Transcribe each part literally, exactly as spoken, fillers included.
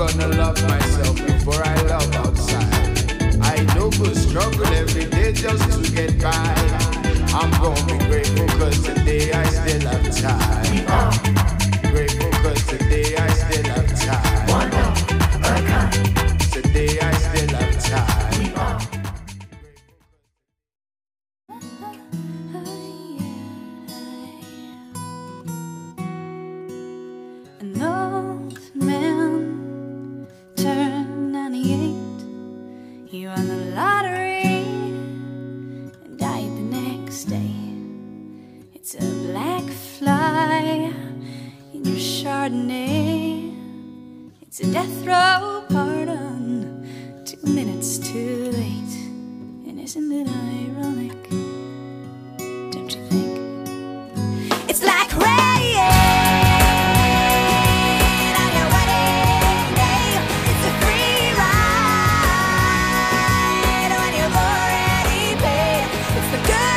gonna love myself before I love outside. I know good struggle every day just to get by. I'm gonna be grateful cause today I still have time. We are grateful cause today I still have time. one of a kind. Today I still have time. We are An old man turned ninety-eight. He won the lottery and died the next day. It's a black fly in your Chardonnay. It's a death row pardon, two minutes too late. And isn't it ironic? Don't you think? It's like rain on your wedding day. It's a free ride when you've already paid. It's the good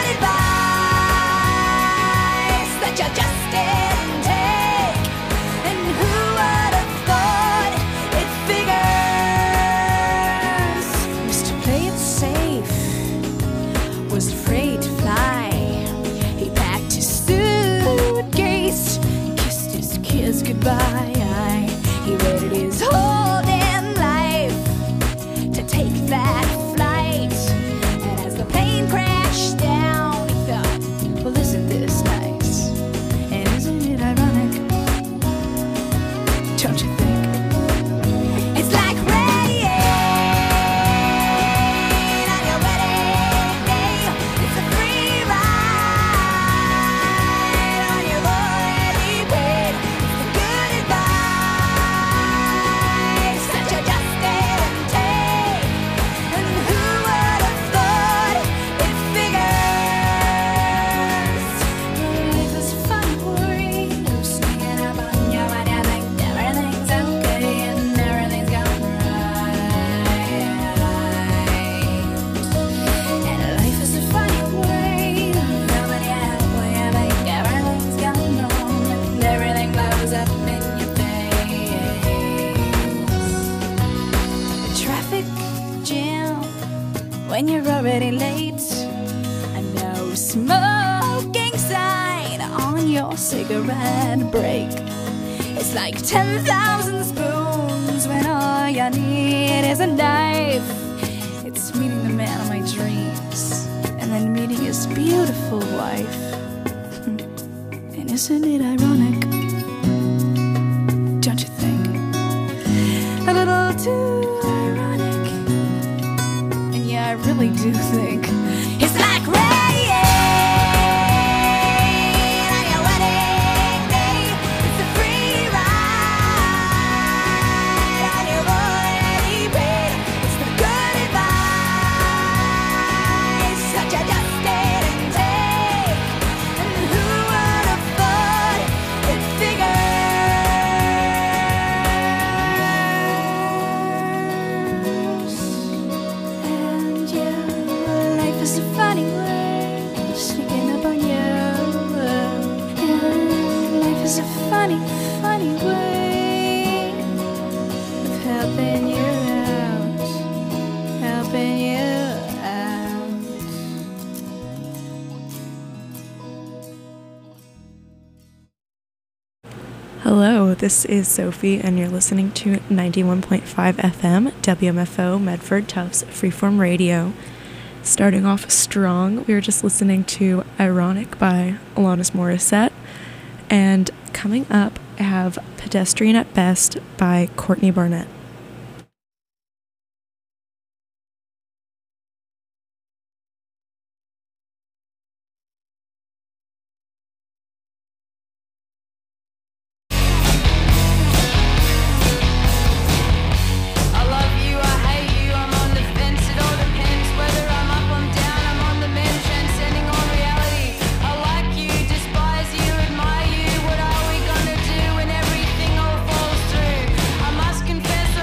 advice that you just didn't take. And who would have thought it figures? Mister Play It Safe was afraid to fly. He packed his suitcase, kissed his kids goodbye. He waited his whole damn life to take that flight. And as the plane crashed down, he thought, well, isn't this nice? And isn't it ironic? Don't you think? It's like rain on your wedding day. It's a free ride when you've already paid. It's the good advice that you just didn't take. And who would have thought it figures? Life is fun for you, sneaking up on you when you think everything's okay and everything's going right. And life is a funny way, nobody has when you think everything's going wrong and everything blows up in your face. The traffic jam when you're already late. A no smoking sign on your cigarette break. It's like ten thousand spoons when all you need is a knife. It's meeting the man of my dreams and then meeting his beautiful wife. And isn't it ironic? Don't you think? A little too ironic. And yeah, I really do think it's like rain on your wedding day. It's a free ride when you've already paid. It's the good advice that you just didn't take. And who would have thought it figures? And yeah, life is a funny way, sneaking up on you. And life is a funny, funny way of helping you out, helping you out. Hello, this is Sophie, and you're listening to ninety-one point five F M, W M F O, Medford Tufts Freeform Radio. Starting off strong, we were just listening to Ironic by Alanis Morissette. And coming up, I have Pedestrian at Best by Courtney Barnett. I love you, I hate you, I'm on the fence. It all depends whether I'm up, I'm down, I'm on the mend, transcending on reality. I like you, despise you, admire you. What are we gonna do when everything all falls through? I must confess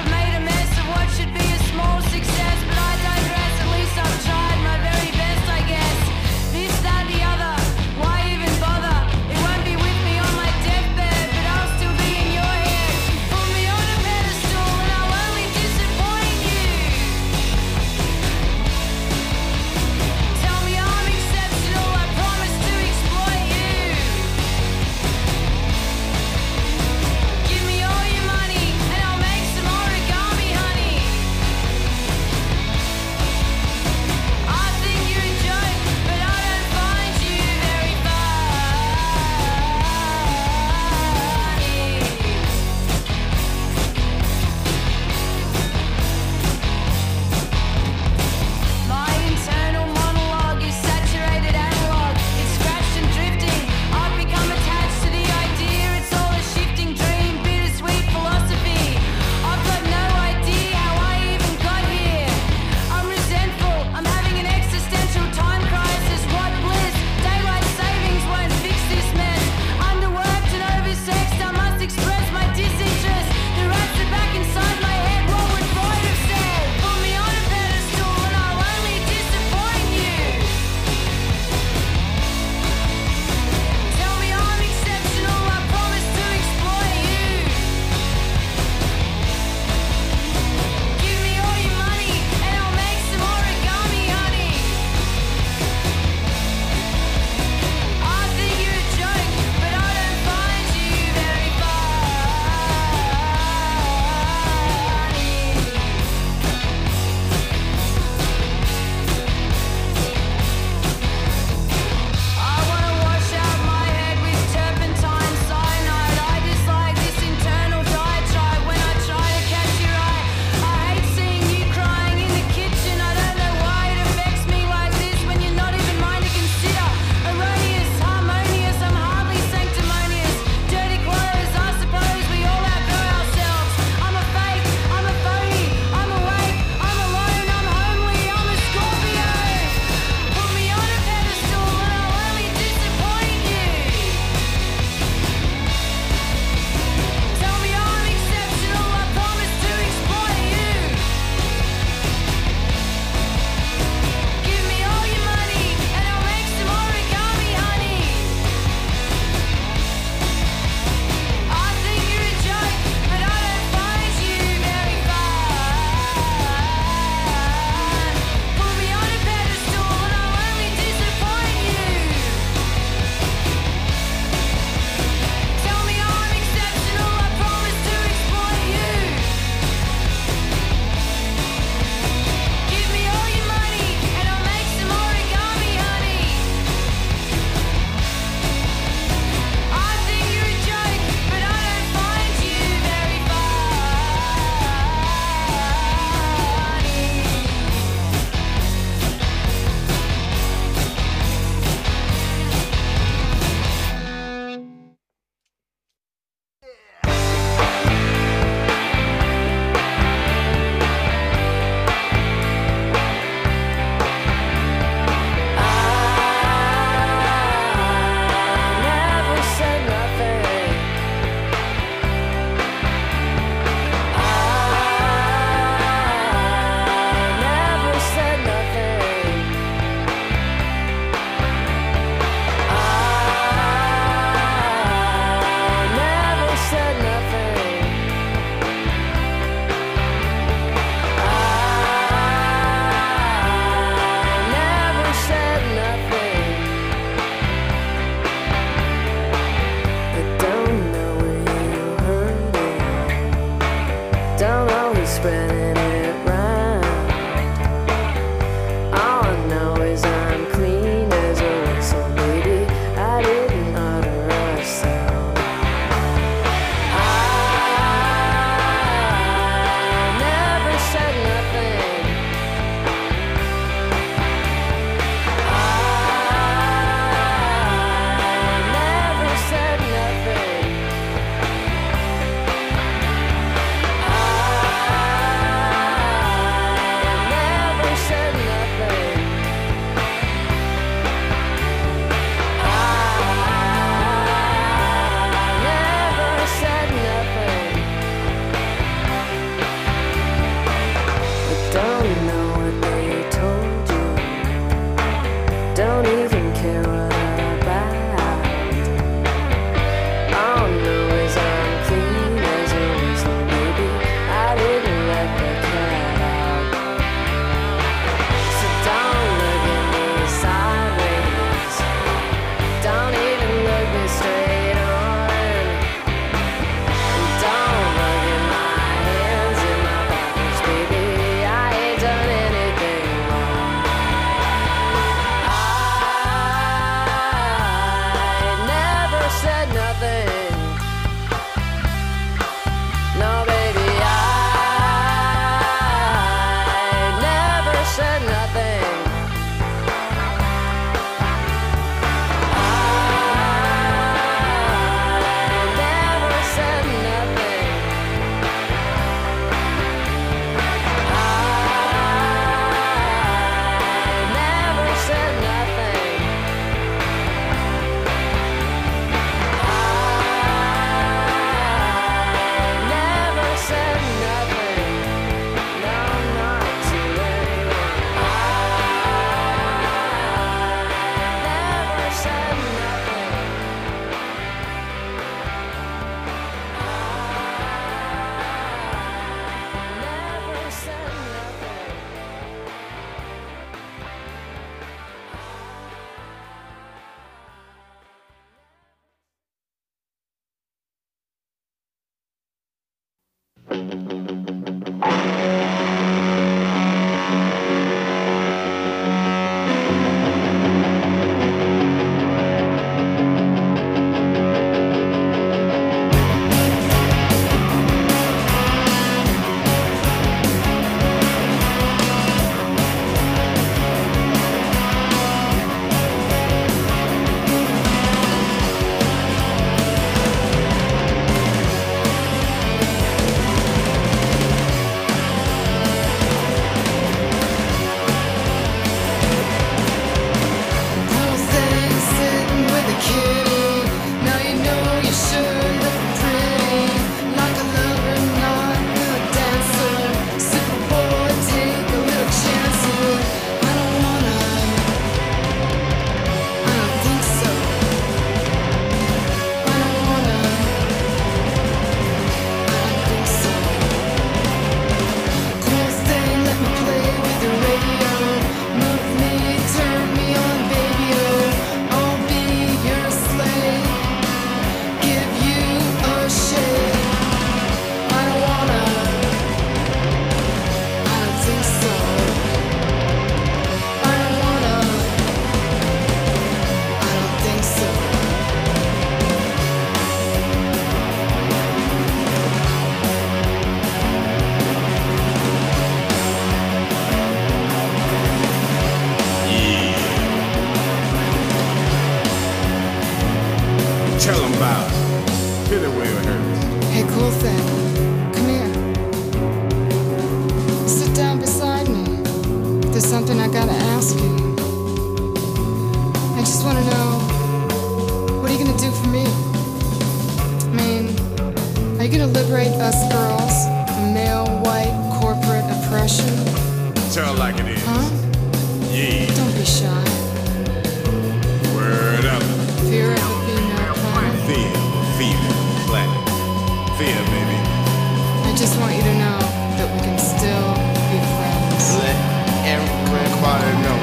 Cool thing. Come here. Sit down beside me. There's something I gotta ask you. I just wanna know, what are you gonna do for me? I mean, are you gonna liberate us girls from male, white, corporate oppression? Tell it like it is. Huh? Yeah. Don't be shy. Word up. Fear of the female planet. Fear, fear, planet. Fear, baby. I just want you to know that we can still be friends. Let everybody know.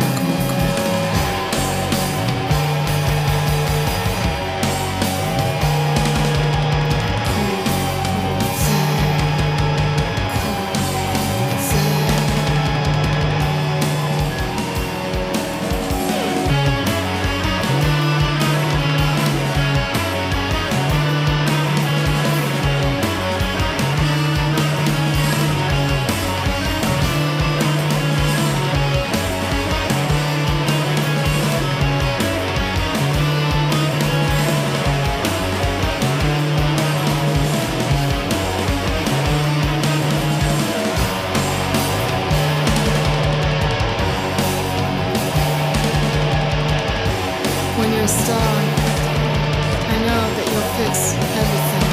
When you're a star, I know that you'll fix everything.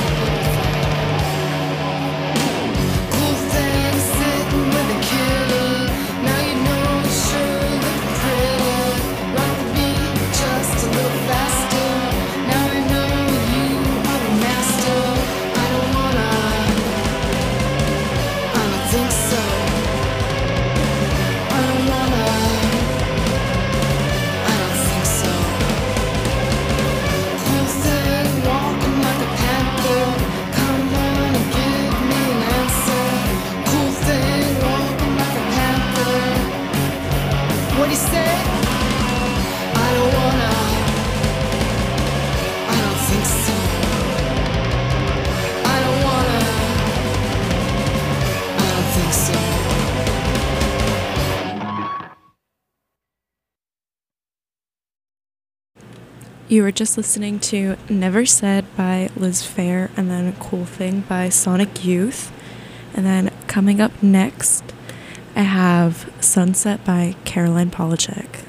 Cool thing sitting with a kitty. Now you know you sure look pretty. Rock the beat just a little faster. Now I know you are the master. I don't wanna. I don't think so. I don't wanna. I don't think so. Cool thing, walking like a panther. Come on and give me an answer. Cool thing, walking like a panther. What'd he say? I don't wanna. I don't think so. I don't wanna. I don't think so. You were just listening to Never Said by Liz Phair, and then Cool Thing by Sonic Youth. And then coming up next, I have Sunset by Caroline Polachek.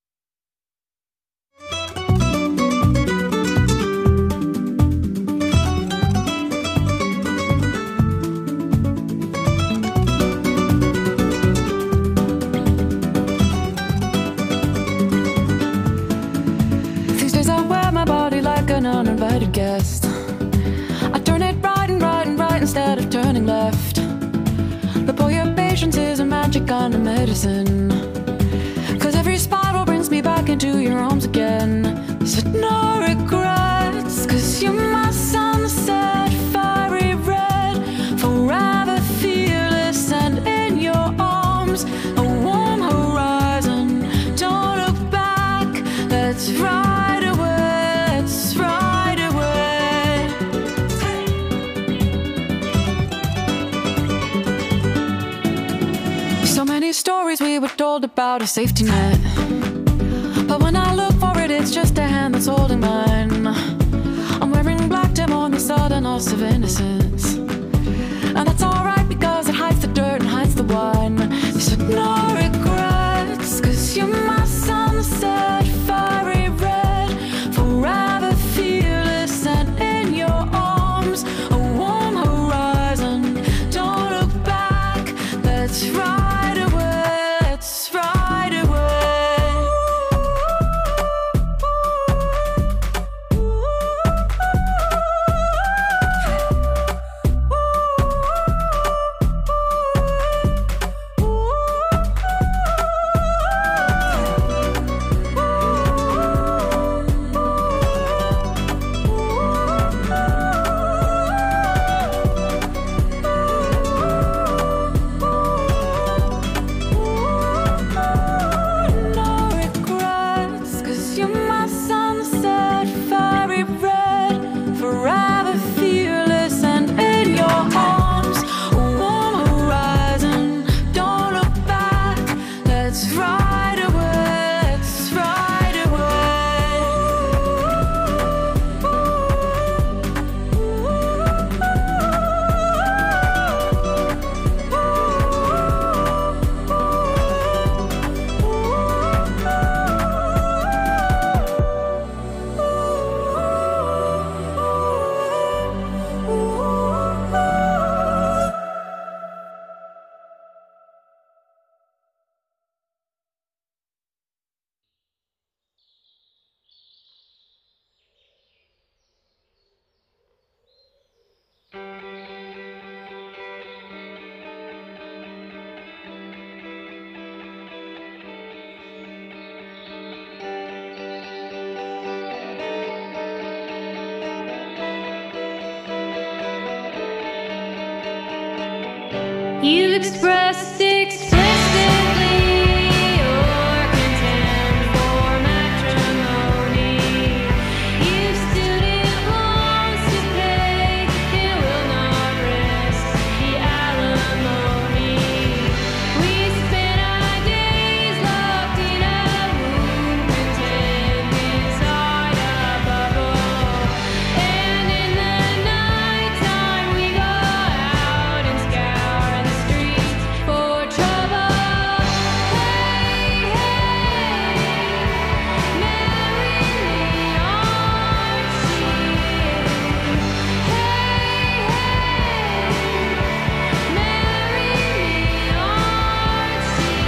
These days I wear my body like an uninvited guest. I turn it right and right and right instead of turning left. But boy, your patience is a magic kind of medicine. Cause every spiral brings me back into your arms again. Said no regrets, cause you're my sunset, fiery red, forever fearless and in your arms, a warm horizon. Don't look back, let's ride away, let's ride away. So many stories we were told about a safety net, but when I look for it, it's just a hand that's holding mine. I'm wearing black gem on the sudden loss of innocence, and that's alright because it hides the dirt and hides the wine. You said no regrets, cause you're my sunset, fiery red, forever fearless and in your arms, a warm horizon. Don't look back, let's ride away, let's ride away. You've expressed explicitly your contempt for matrimony. You still need loans to pay and will not risk the alimony. We spent our days locked in a room, content inside a bubble. And in the nighttime we go out and scour the streets for trouble. Hey, hey, marry me, Archie. Hey, hey, marry me, Archie.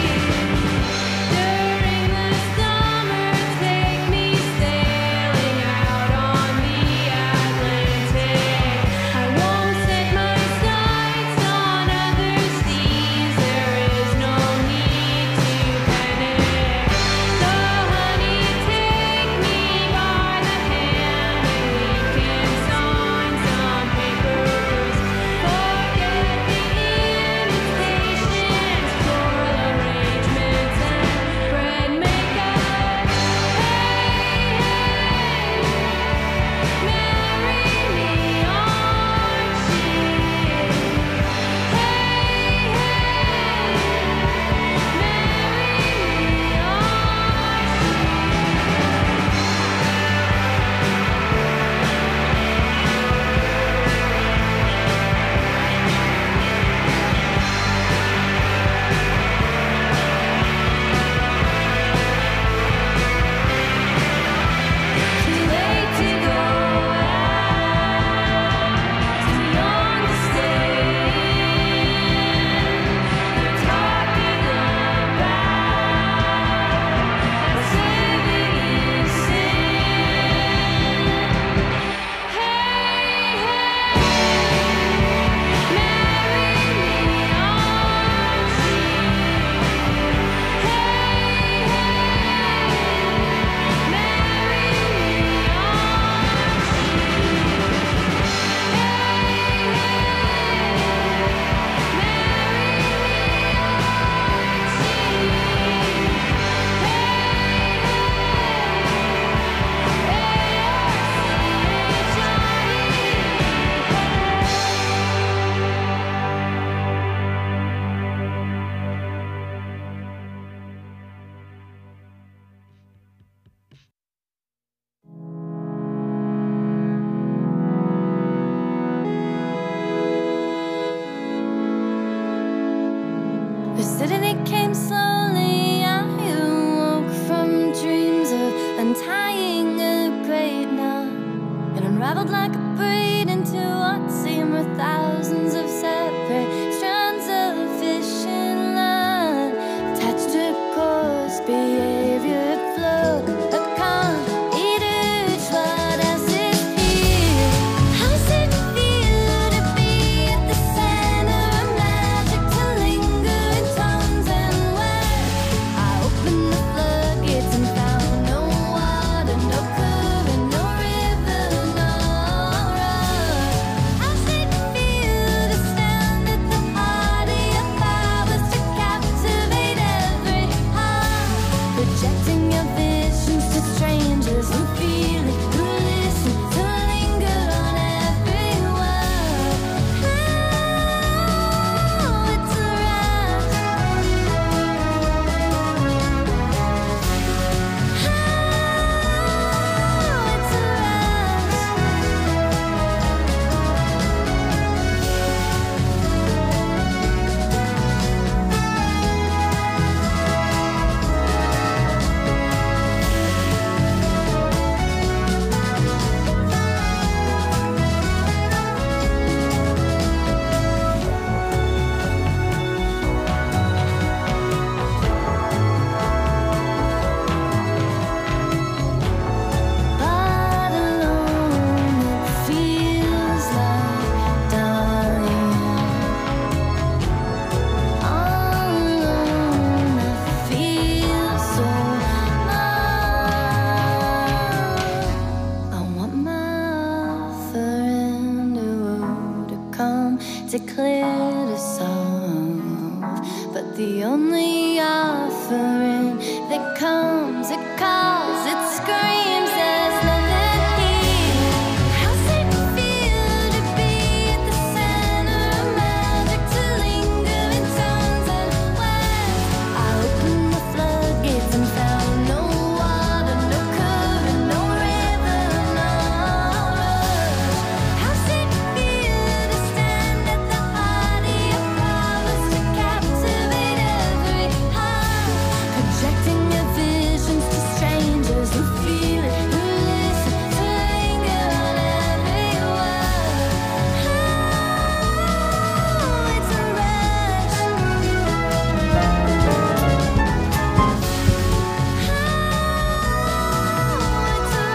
During the summer, take me sailing out on the Atlantic. I won't set my sights on other seas. There is no need to panic. So, honey, take me by the hand and we can sign some papers. Forget the invitations, floral arrangements, and bread makeup. Hey, hey, marry me, Archie. Hey, too late to go out, too young to stay in. They're talking about us living in sin. Hey, hey, marry me, Archie. Hey, The suddenly came slowly. I awoke from dreams of untying a great knot and unraveled like a braid into what seemed were thousands of separate strands of fishing line attached to coarse behavior flow. A calm eater flood as it here. How's it feel to be at the center of magic, to linger in tones and words? to clear to solve, but the only offering that comes, it calls, it screams, there's nothing here. How's it feel to be at the center of magic, to linger in tones and words? I opened the floodgates and found no water, no current, no river, no rush. How's it feel to stand at the heart of your powers, to captivate every heart, projecting your visions to strangers who feel it, who listen, to linger on every word? Oh, it's a rush. Oh, it's a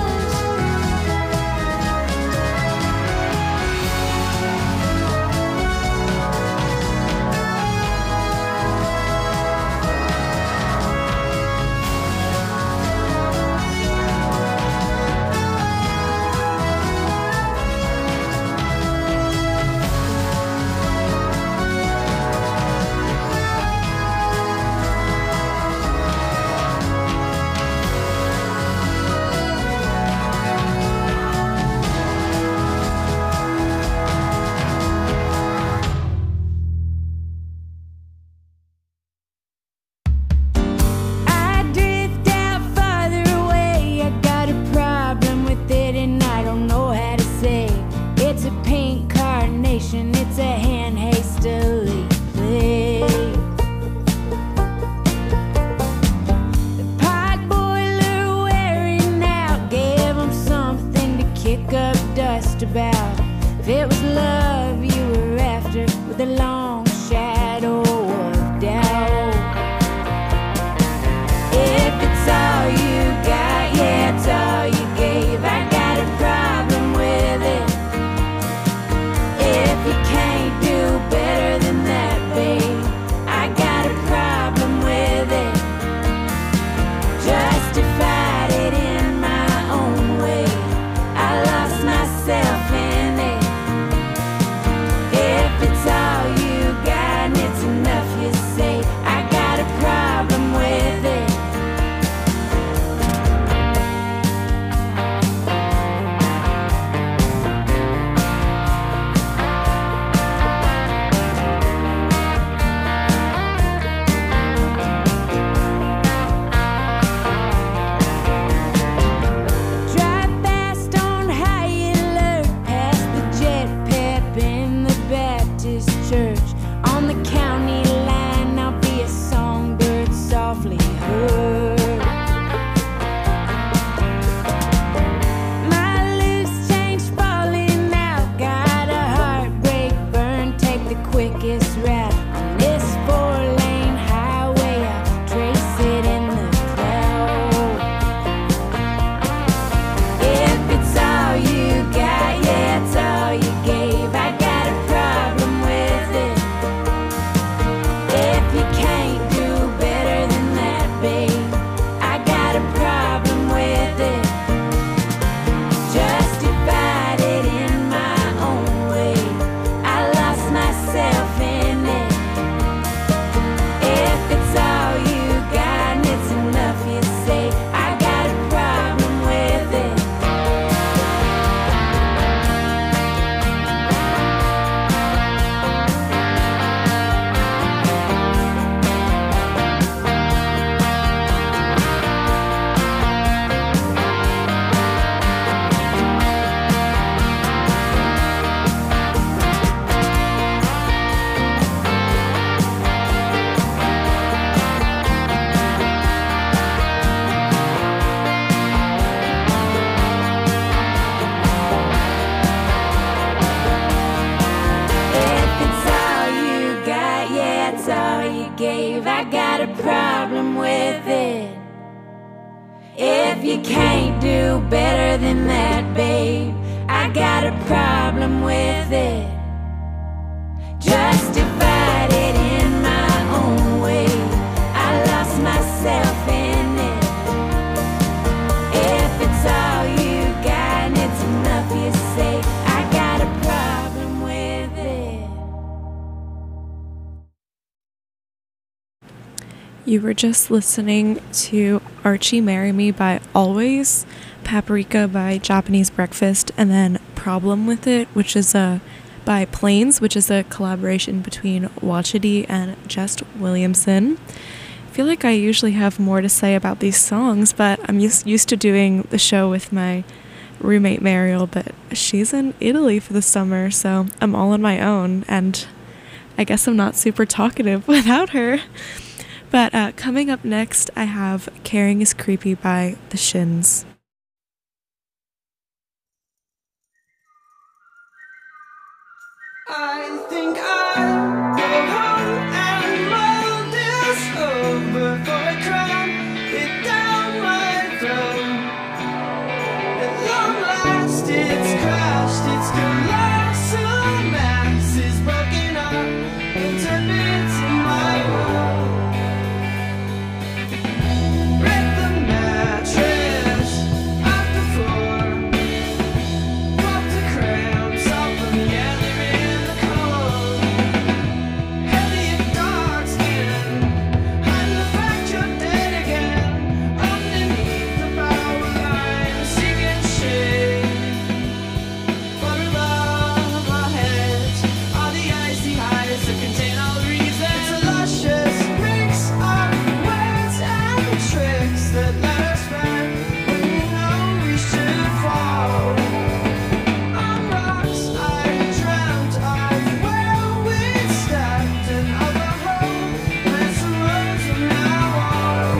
I drift out farther away. I got a problem with it and I don't know how to say. It's a pink carnation, it's a hand hastily played. The pot boiler wearing out gave 'em something to kick up dust about. If it was love you were after, with a long shadow of doubt. If it's all you got, yeah, it's all you gave, I got a problem with it. If you can't do better than that, babe, I got a problem with it. Justified it in my own way, I lost myself in it. If it's all you got and it's enough you say, I got a problem with it. Drive fast on high alert, past the jet pep in the Baptist church. On the county line, I'll be a songbird softly heard. My loose change falling out, got a heartbreak burn, take the quickest route. On this four-lane highway, I'll trace it in the cloud. If it's all you got, yeah, it's all you gave, I got a problem with it. If you can't do better than that, babe, I got a problem with it. Justified it in my own way, I lost myself in it. If it's all you got and it's enough you say, I got a problem with it. If it's all you got, yeah, it's all you gave, I got a problem with it. If you can't do better than that, babe, I got a problem with it. Justified it in my own way, I lost myself in it. If it's all you got and it's enough you say, I got a problem with it. You were just listening to Archie Marry Me by Always, Paprika by Japanese Breakfast, and then Problem With It, which is a by Planes, which is a collaboration between Watchity and Jess Williamson. I feel like I usually have more to say about these songs, but I'm used, used to doing the show with my roommate Mariel, but she's in Italy for the summer, so I'm all on my own, and I guess I'm not super talkative without her. But uh, coming up next, I have Caring is Creepy by The Shins. I think I'll go home and mull this over before I cram it down my throat. At long last it's crashed, its colossal mass is broken up into bits in my world. Break the mattress off the floor, drop the cramps off of the other in the cold. Elliot dark skin, I'm the fractured dead again. Underneath the power line, seeking shade. Far above our heads are the icy heights that contain all reason. It's a luscious mix of words and tricks that let us back when we know we should fall. On rocks I dreamt of where we'd stepped and of a road where some roads from now on.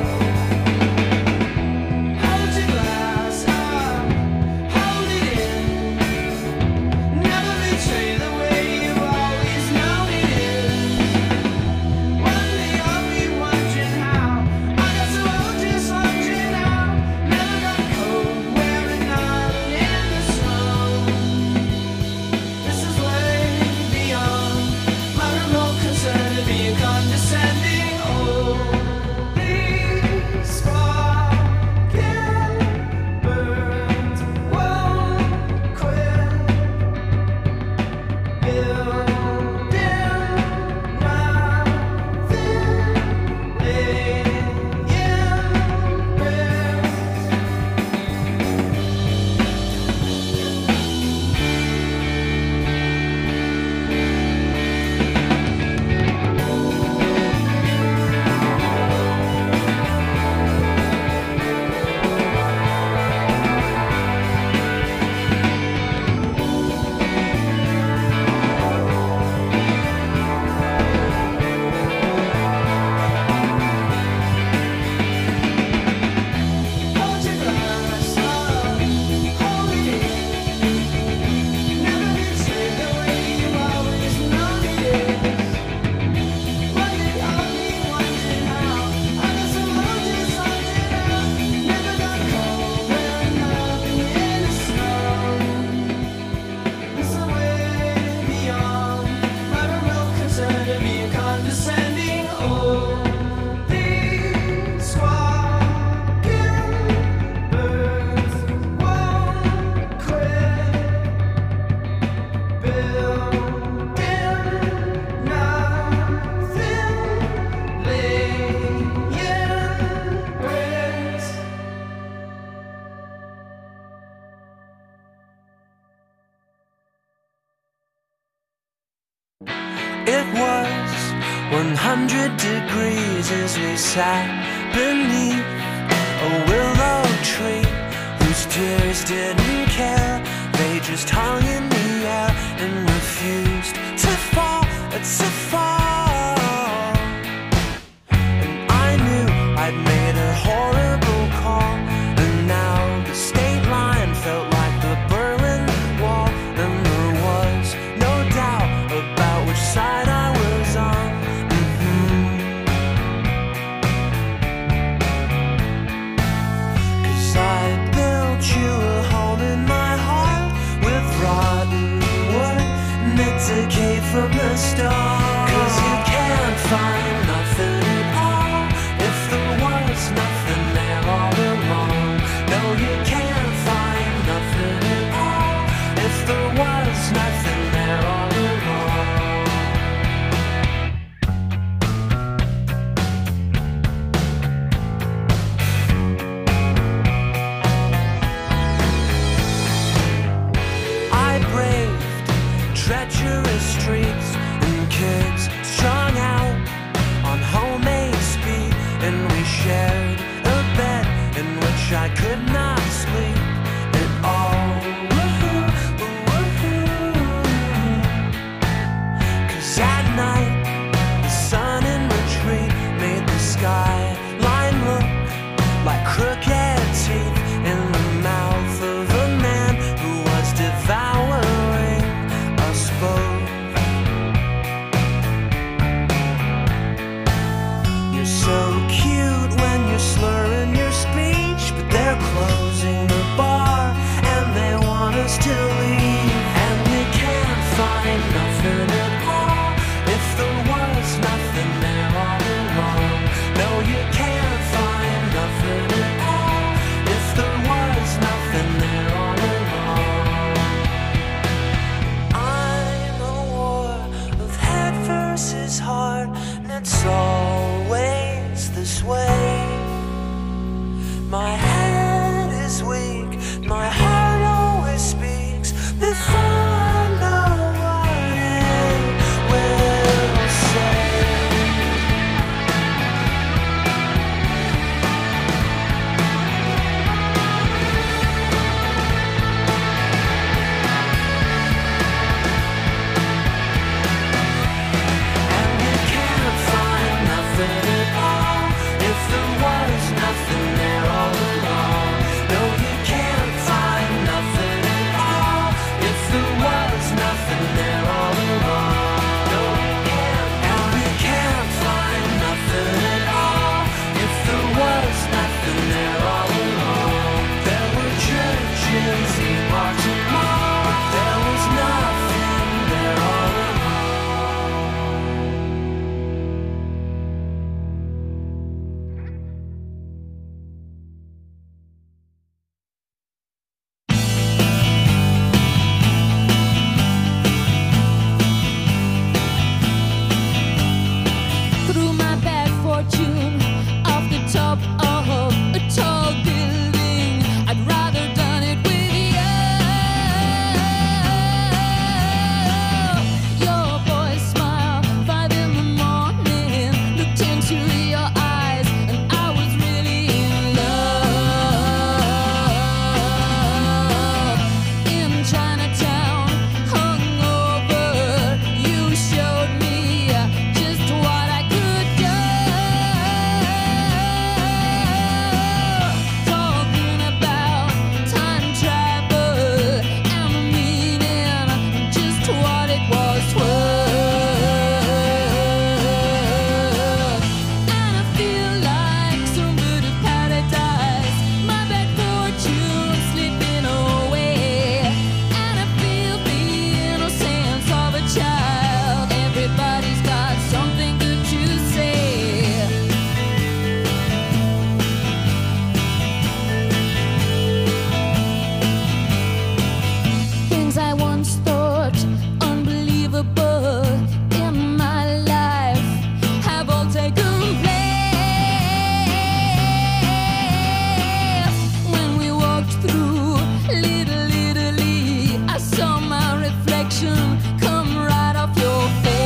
Hold your glass up, hold it in. Never betray the way you've always known it is. One day I'll be wondering how I got so old just lunging out. Never got cold, wearing none in the snow. This is way beyond my remote concern of being condescending. Oh, these sparking birds won't quit building nothing, laying bricks. Hold your glass up, hold it in. Never betray the way you always known it is. One day I'll be wondering how I got so low just lunging out. Never got cold, wearing nothing in the snow. This is way beyond my remote concern of being condescending. Oh, these squawking birds won't quit building nothing, laying bricks. It was one hundred degrees as we sat beneath a willow tree whose tears didn't care. They just hung in the air and refused to fall, to fall. And I knew I'd made a horrible call, and now the state line felt like the Berlin Wall, and there was no doubt about which side I was on. Mhm. 'Cause I built you a home in my heart with rotten wood knit to keep from the storm. 'Cause you can't find nothing at all if there was nothing there all along. No, you can't find nothing at all if there was nothing there all along. treacherous streets and kids strung out on homemade speed, and we shared a bed in which I could not sleep at all. Woohoo, woohoo. 'Cause at night the sun in retreat made the skyline look like crooked teeth in the mouth of a man who was devouring us both. You're so cute when you're slurring your speech, but they're closing the bar and they want us to leave. And we can't find nothing at all if there was nothing there all along. No, you can't find nothing at all if there was nothing there all along. I'm a war of head versus heart, and it's always this way. My head is weak, my heart always speaks before I know what it will say. And you can't find nothing at all if there was nothing there all along. No, you can't find nothing at all if there was nothing there all along. No, you can't. And we can't find nothing at all if there was nothing there all along. There were churches, parks and malls, but there was nothing there all along. Through my bad fortune, off the top of a tall building, I'd rather done it with you. Your boy's smile, five in the morning, looked into your eyes, and I was really in love. In Chinatown, hungover, you showed me just what I could do. Talking about time travel and the meaning, just what it was worth. And I feel like some bird of paradise, my bad fortune slipping away. And I feel the innocence of a child. Everybody's got something good to say. Things I once thought unbelievable in my life have all taken place. When we walked through Little Italy, I saw my reflection come right off your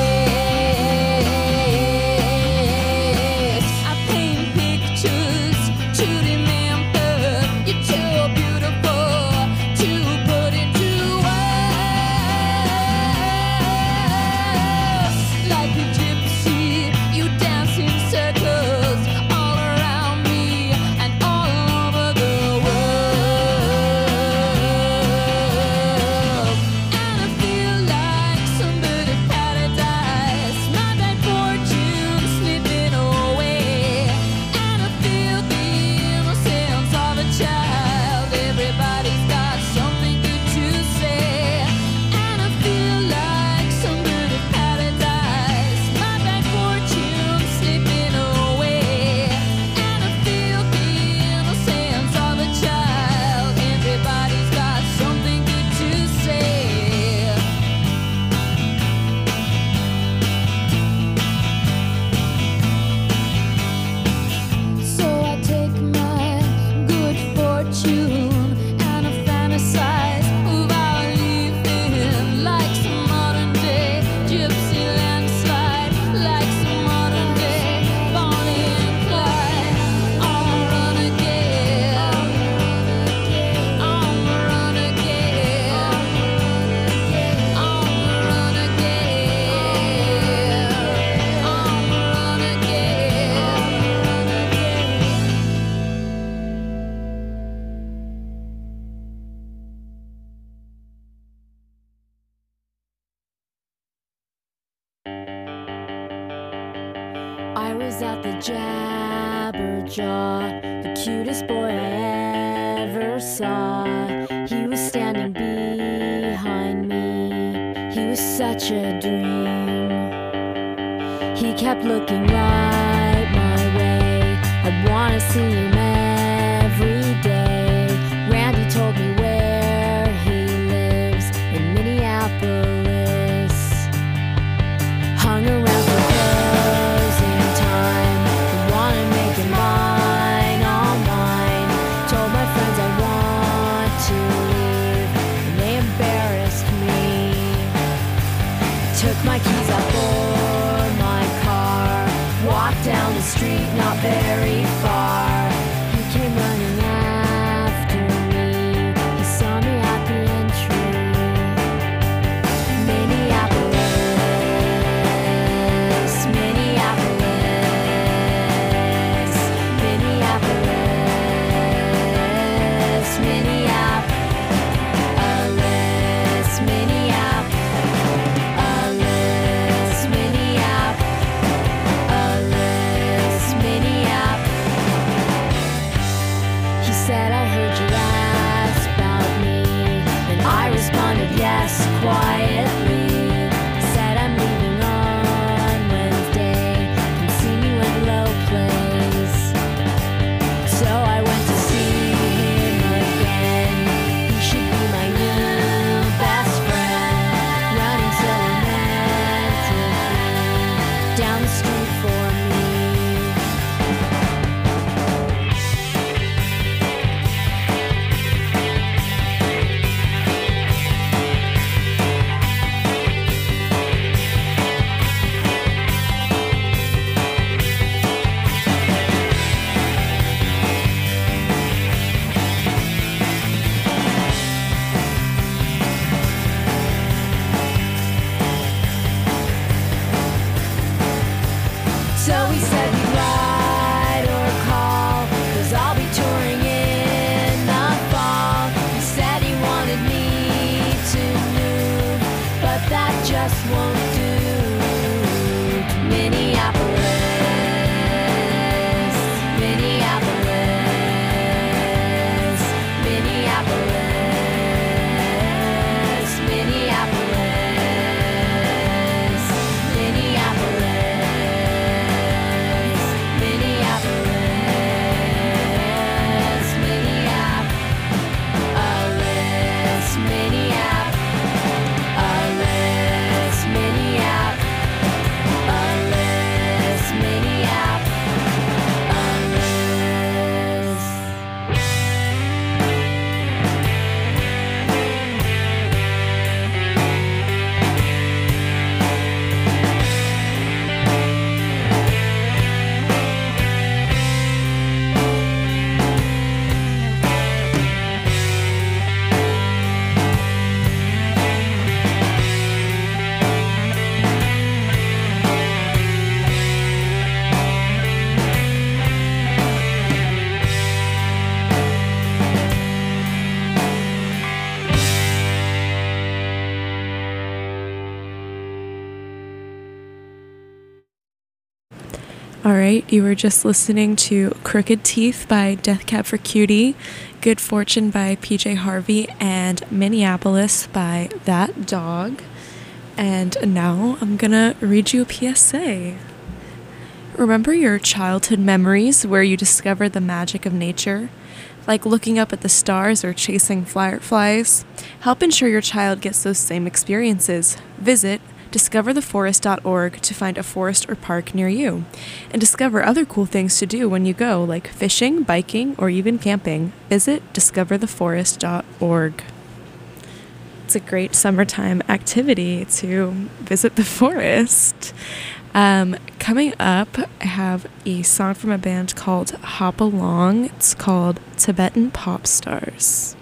face. I paint pictures to remember. You're too beautiful to put into words. I was at the Jabberjaw, the cutest boy I ever saw. He was standing behind me. He was such a dream. He kept looking right my way. I'd wanna see him every day. Randy told me where he lives in Minneapolis. Hung around for closing time. I wanna make it mine, all mine. Told my friends I want to leave, and they embarrassed me. Took my keys out for my car. Walked down the street, not very far. He came running after me. He saw me at the entry. Minneapolis, Minneapolis, Minneapolis, Minneapolis, Minneapolis, Minneapolis, Minneapolis. He said, I heard you ask about me, and I responded yes quietly. Said I'm leaving on Wednesday. Come see me when Low plays. So I went to see him again. He should be my new best friend. Running so romantically down the street for me. So he said he'd ride or call, 'cause I'll be touring in the fall. He said he wanted me to move, but that just won't do. To Minneapolis, Minneapolis, Minneapolis, Minneapolis, Minneapolis, Minneapolis, Minneapolis, Minneapolis, Minneapolis, Minneapolis. All right, you were just listening to Crooked Teeth by Death Cab for Cutie, Good Fortune by P J Harvey, and Minneapolis by That Dog. And now I'm gonna read you a P S A. Remember your childhood memories where you discovered the magic of nature? Like looking up at the stars or chasing fireflies? Help ensure your child gets those same experiences. Visit discover the forest dot org to find a forest or park near you, and discover other cool things to do when you go, like fishing, biking, or even camping. Visit discover the forest dot org. It's a great summertime activity to visit the forest. Um, coming up, I have a song from a band called Hop Along. It's called Tibetan Pop Stars.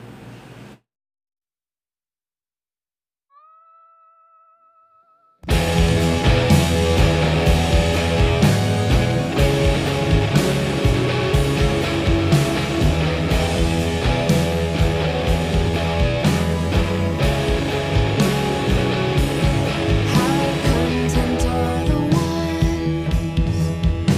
How content are the ones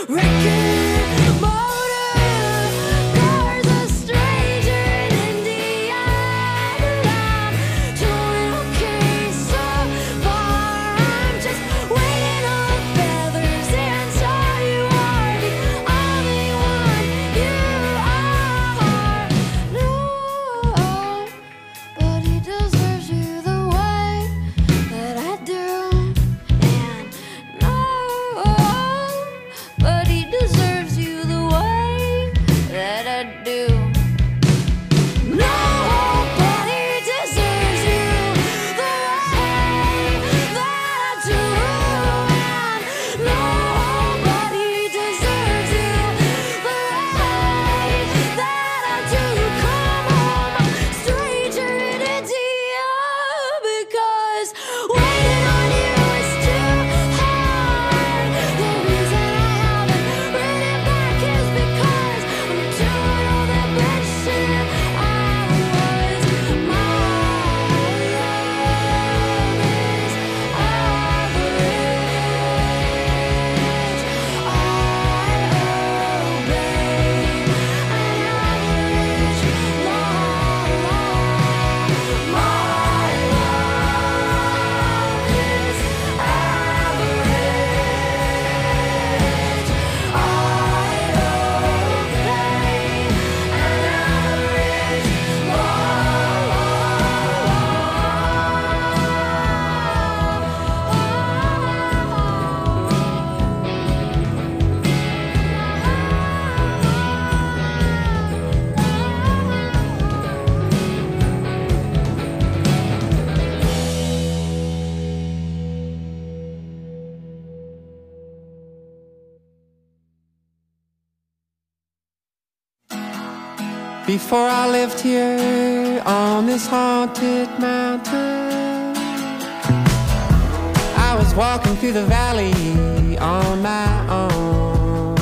Before I lived here on this haunted mountain, I was walking through the valley on my own.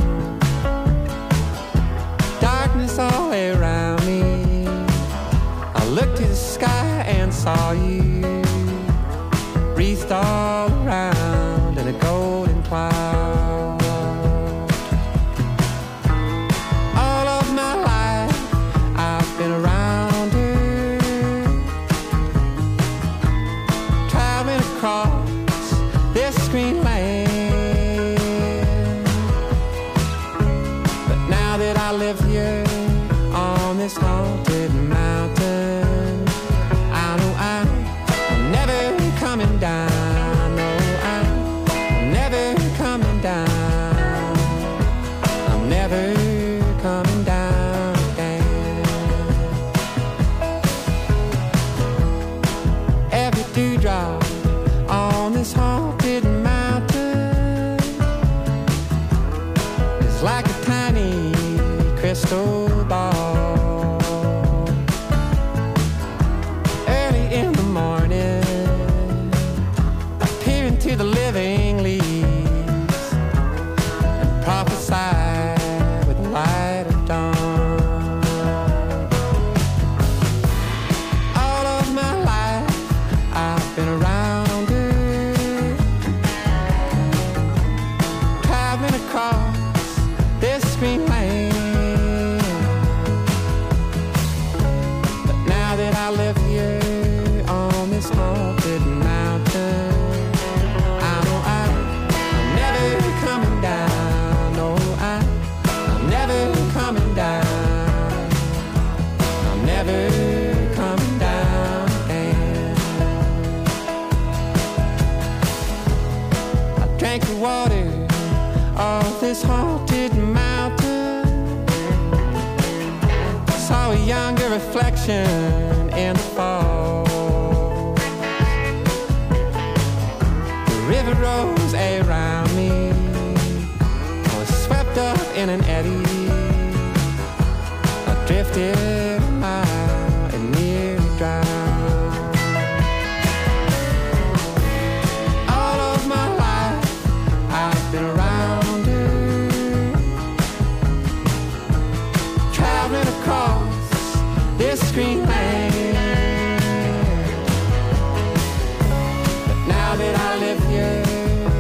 Darkness all around me. I looked to the sky and saw you wreathed all around in a golden cloud. Been around her, traveling across this green land. But now that I live here on this haunted mountain, I know I'm, I'm never coming down. No, I'm never coming down. I'm never coming down. Dewdrop on this haunted mountain is like a tiny crystal ball. Early in the morning, I peer into the living leaves and prophesy with the light of dawn. Been around her, traveling across this green land. But now that I live here on this haunted mountain, I know I, I'm never coming down. No, I, I'm never coming down. I'm never coming down. Drank the water off this haunted mountain, saw a younger reflection in the fall. The river rose around me, I was swept up in an eddy. I drifted a mile and nearly drowned. Been around her, traveling across this green land. But now that I live here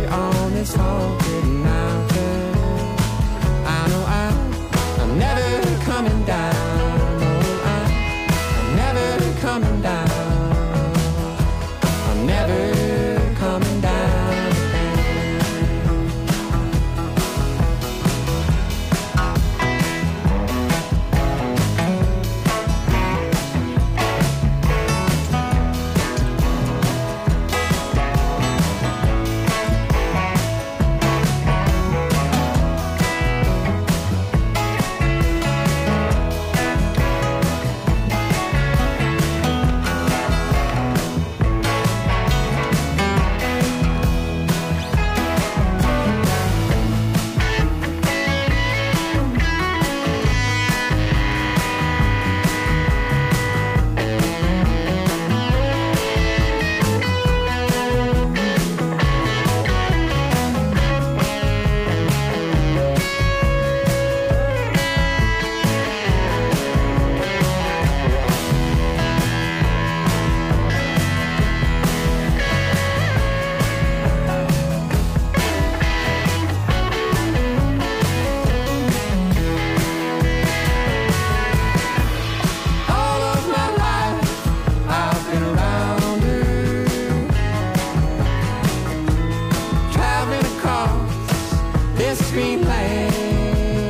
this dreamland.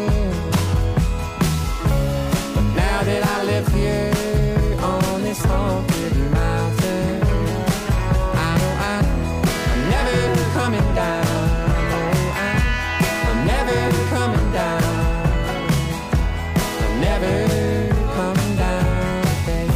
But now that I live here on this haunted mountain, I know I, I'm never coming down. No, I, I'm never coming down. I'm never coming down, baby.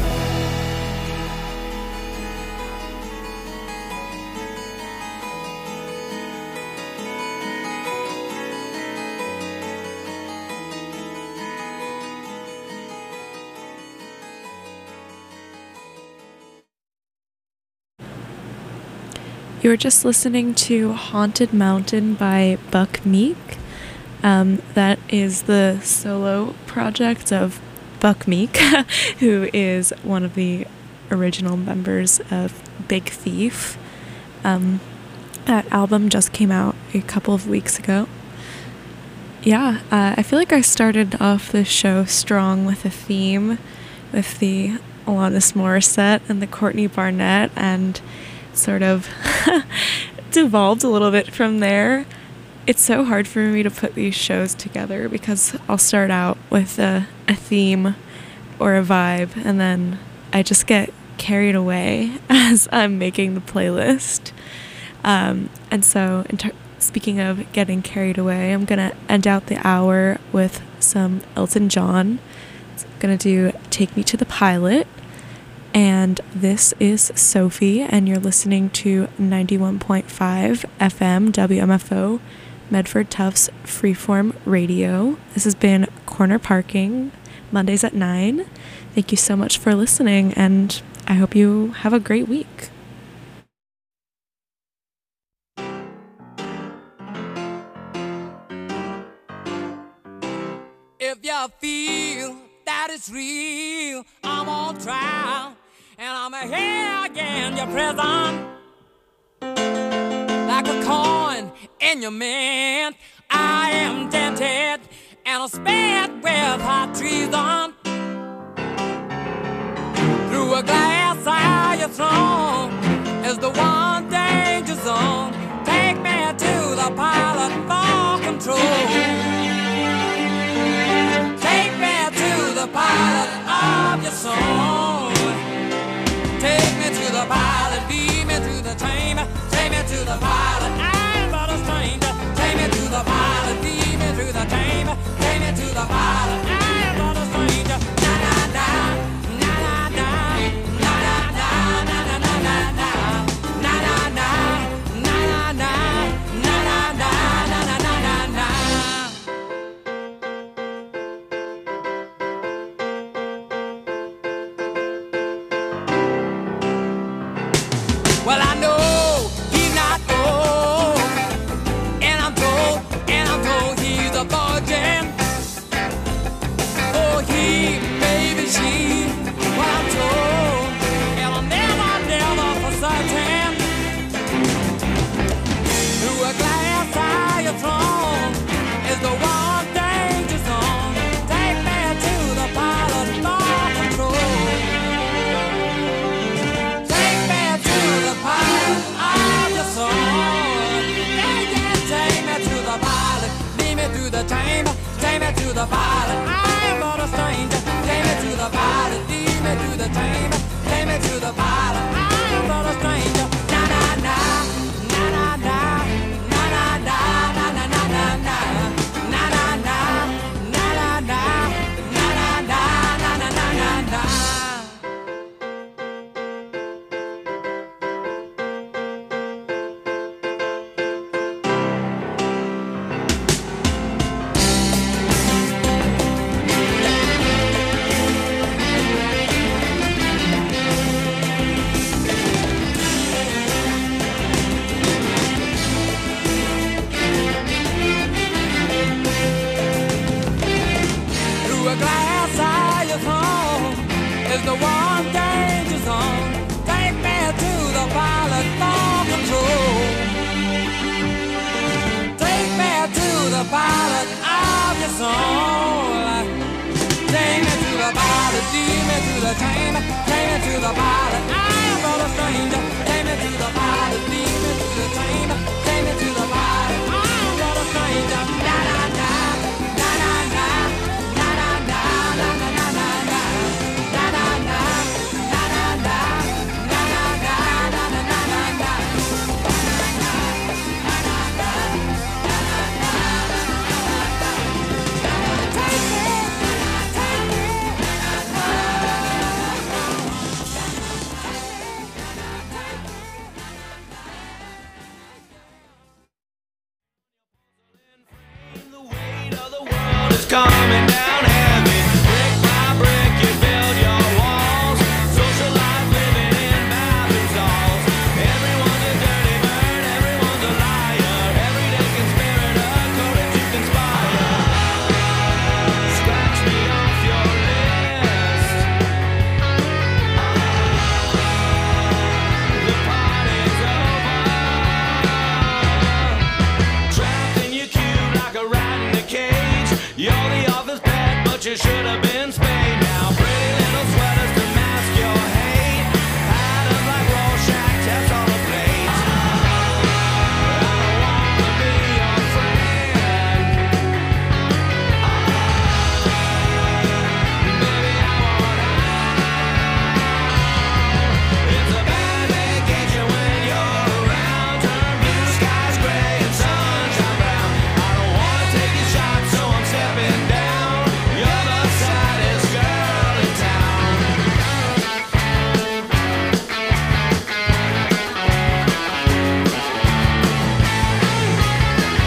You were just listening to Haunted Mountain by Buck Meek. Um, that is the solo project of Buck Meek, who is one of the original members of Big Thief. Um, that album just came out a couple of weeks ago. Yeah, uh, I feel like I started off the show strong with a theme, with the Alanis Morissette and the Courtney Barnett, and sort of devolved a little bit from there. It's so hard for me to put these shows together because I'll start out with a, a theme or a vibe, and then I just get carried away as I'm making the playlist. Um, and so, in ter- speaking of getting carried away, I'm going to end out the hour with some Elton John. I'm going to do Take Me to the Pilot. And this is Sophie, and you're listening to ninety-one point five F M W M F O, Medford Tufts Freeform Radio. This has been Corner Parking, Mondays at nine. Thank you so much for listening, and I hope you have a great week. If you feel that it's real, I'm on trial, and I'm here again, your prison. Like a coin in your mint, I am dented, and I'm spared with hot treason. Through a glass eye you thrown is the one danger zone. Take me to the pilot for control. The pilot of your soul. Take me to the pilot, lead me to the chamber. Take me to the pilot, I'm but a stranger. Take me to the pilot, lead me to the chamber. Take me to the pilot, I'm but a stranger. Na na na, na na na, na na na, na na na na na, na na na, na na na, na na na, na na na na. Well, I know he's not old, and I'm told, and I'm told he's a virgin. Oh, he, maybe she, well, I'm told, and I'm never, never for certain. Through a glass eye you thrown is the one danger zone. Take me to the pilot for control. The pilot of your soul. Yeah, yeah, take me to the pilot, lead me through the chamber. Take me to the pilot, I am but a stranger. Take me to the pilot, lead me through the chamber. Take me to the pilot, I am but a stranger. Na na na, na na na, na na na, na na na na na, na na na, na na na, na na na, na na na na. Is the one danger zone. Take me to the pilot for control. Take me to the pilot of your soul. Take me to the pilot, lead me to the chamber. Take me to the pilot, I am but a stranger. Take me to the pilot, lead me to the chamber. Take me to the pilot, I am but a stranger. coming